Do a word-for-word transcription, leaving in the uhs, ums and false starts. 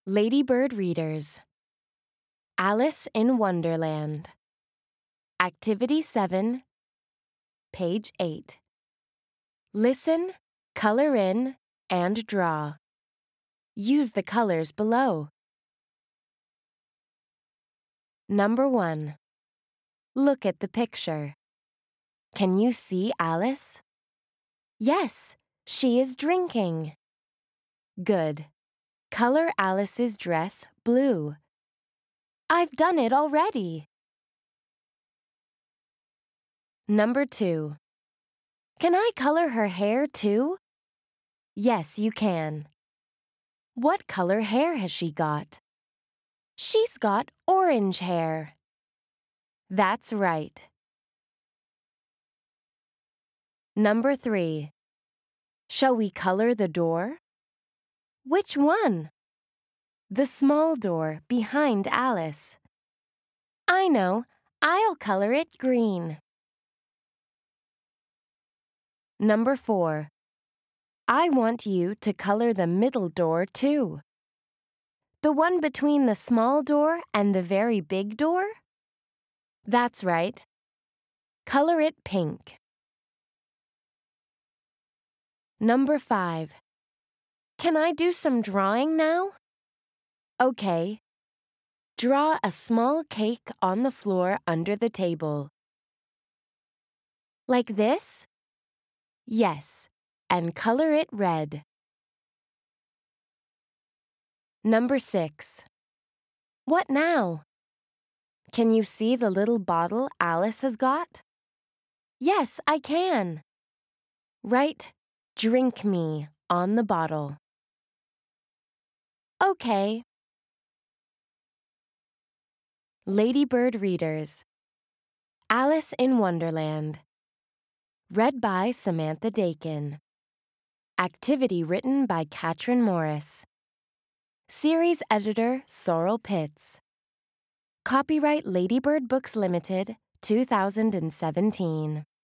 Ladybird Readers. Alice in Wonderland. Activity seven, page eight. Listen, color in, and draw. Use the colors below. Number one. Look at the picture. Can you see Alice? Yes, she is drinking. Good. Color Alice's dress blue. I've done it already. Number two. Can I color her hair too? Yes, you can. What color hair has she got? She's got orange hair. That's right. Number three. Shall we color the door? Which one? The small door behind Alice. I know. I'll color it green. Number four. I want you to color the middle door too. The one between the small door and the very big door? That's right. Color it pink. Number five. Can I do some drawing now? Okay. Draw a small cake on the floor under the table. Like this? Yes, and color it red. Number six. What now? Can you see the little bottle Alice has got? Yes, I can. Write, "Drink me," on the bottle. Okay. Ladybird Readers. Alice in Wonderland. Read by Samantha Dakin. Activity written by Katrin Morris. Series editor Sorrel Pitts. Copyright Ladybird Books Limited, two thousand seventeen.